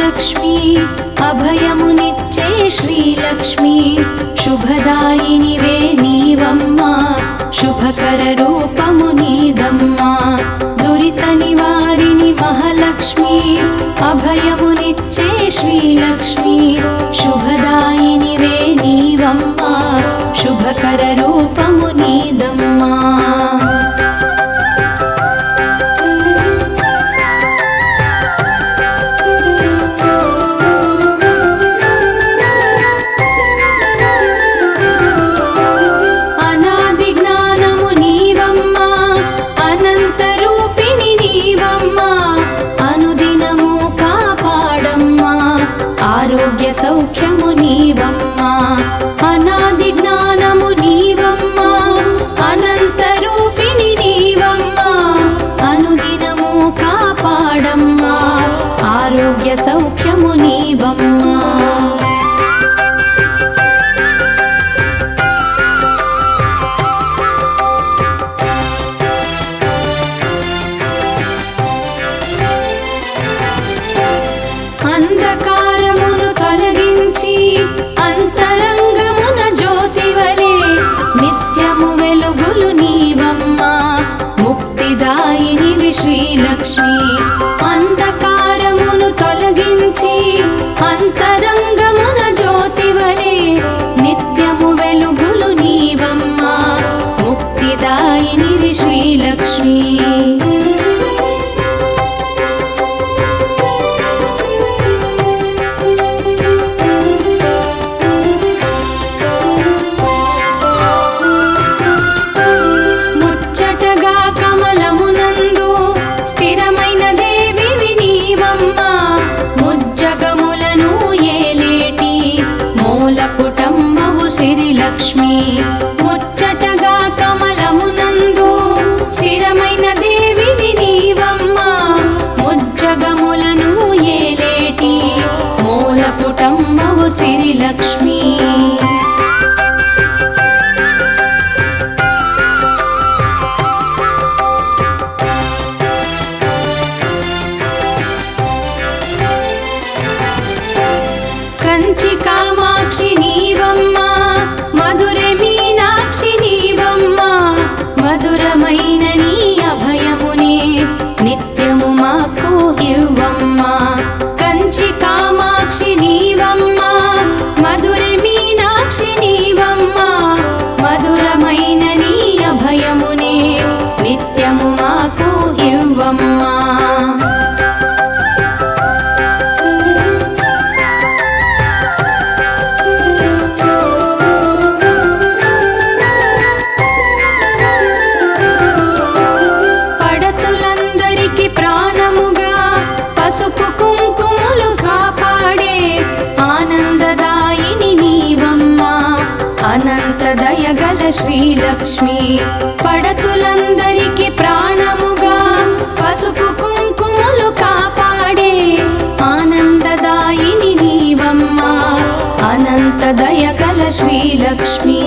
శ్రీలక్ష్మి అభయమునిచ్చే శ్రీలక్ష్మి శుభదాయినివే నీవమ్మా శుభకర రూపము నీదమ్మా దురిత నివారిణి మహాలక్ష్మి అభయమునిచ్చే శ్రీలక్ష్మి శుభదాయినివే నీవమ్మా శుభకర రూపము నీదమ్మా సౌఖ్యము నీవమ్మా అనాది జ్ఞానము నీవమ్మా అనంత రూపిణి నీవమ్మా అనుదినము కాపాడమ్మా ఆరోగ్య సౌఖ్యము నీవమ్మా అంధకారమును తొలగించి అంతరంగమున జ్యోతివలే నిత్యము వెలుగులు నీవమ్మా ముక్తిదాయినివి శ్రీలక్ష్మి అంధకారమును తొలగించి అంతరంగమున జ్యోతివలే నిత్యము వెలుగులు నీవమ్మా ముక్తిదాయినివి శ్రీలక్ష్మి శ్రీలక్ష్మి ముచ్చటగా కమలమునందు స్థిరమైన దేవివి నీవమ్మా ముజ్జగములను ఏలేటి మూలపుటమ్మవు శ్రీలక్ష్మి కంచి కామాక్షి నీవమ్మా మధురే మీనాక్షి నీవమ్మా మధురమైన నీ అభయమునే నిత్యము మాకు ఇవ్వమ్మా కంచి కామాక్షి నీవమ్మా మధురే మీనాక్షి నీవమ్మా మధురమైన నీ అభయమునే నిత్యము మాకు ఇవ్వమ్మా ప్రాణముగా పసుపు కుంకుమలు కాపాడే ఆనందదాయిని నీవమ్మా అనంత దయగల శ్రీలక్ష్మి పడతులందరికి ప్రాణముగా పసుపు కుంకుమలు కాపాడే ఆనందదాయిని నీవమ్మా అనంత దయగల శ్రీలక్ష్మి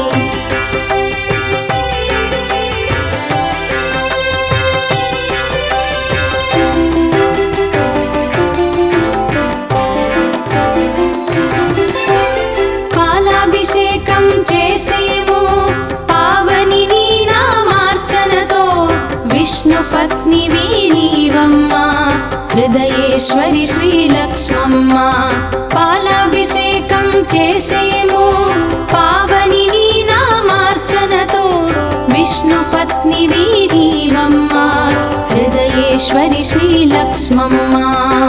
చేసేము పావని నీ నామార్చనతో విష్ణు పత్నివి నీవమ్మా హృదయేశ్వరి శ్రీలక్ష్మమ్మా పాలాభిషేకం చేసేము పావని నీ నామార్చనతో విష్ణు పత్నివి నీవమ్మా హృదయేశ్వరి శ్రీలక్ష్మమ్మా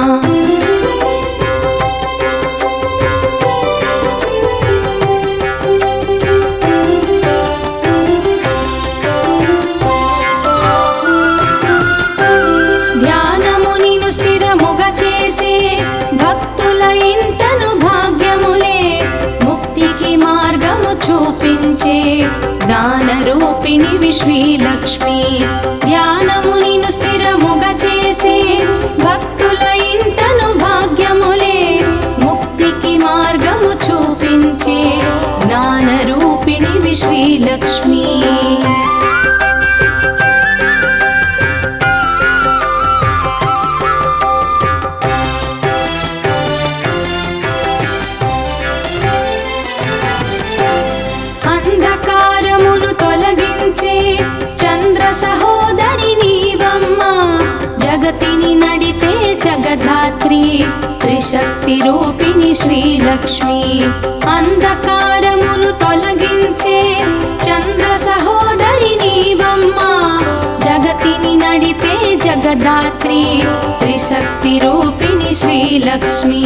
భక్తుల ఇంటను భాగ్యములే ముక్తికి మార్గము చూపించే జ్ఞానరూపిణివి శ్రీలక్ష్మి ధ్యానము నిను స్థిరముగా చేసే భక్తుల ఇంటను భాగ్యములే ముక్తికి మార్గము చూపించే జ్ఞానరూపిణివి శ్రీలక్ష్మి జగద్ధాత్రి త్రిశక్తి రూపిణి శ్రీలక్ష్మి అంధకారమును తొలగించే చంద్ర సహోదరి నీవమ్మ జగతిని నడిపే జగద్ధాత్రి త్రిశక్తి రూపిణి శ్రీలక్ష్మి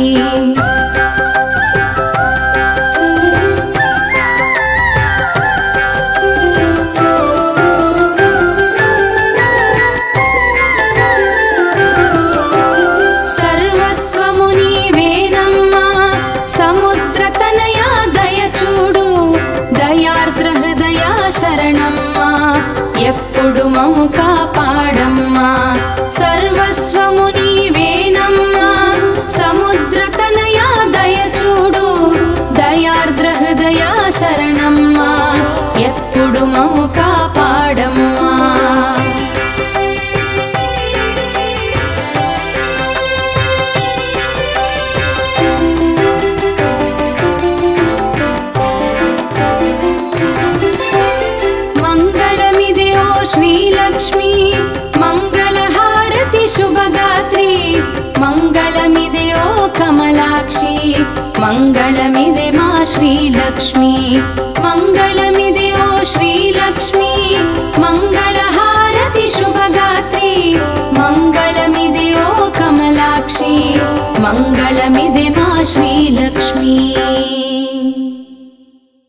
శరణమ్మా ఎప్పుడు మము కాపాడమ్మా సర్వస్వము నీవేనమ్మా సముద్ర తనయ దయ చూడు దయార్ద్ర హృదయ శరణమ్మా ఎప్పుడు మము కాపాడమ్మా శ్రీలక్ష్మి మంగళహారతి శుభగాత్రి మంగళమిదే ఓ కమలాక్షి మంగళమిదే మా శ్రీలక్ష్మి మంగళమిదే ఓ శ్రీలక్ష్మి మంగళహారతి శుభగాత్రి మంగళమిదే ఓ కమలాక్షి మంగళమిదే మా శ్రీలక్ష్మి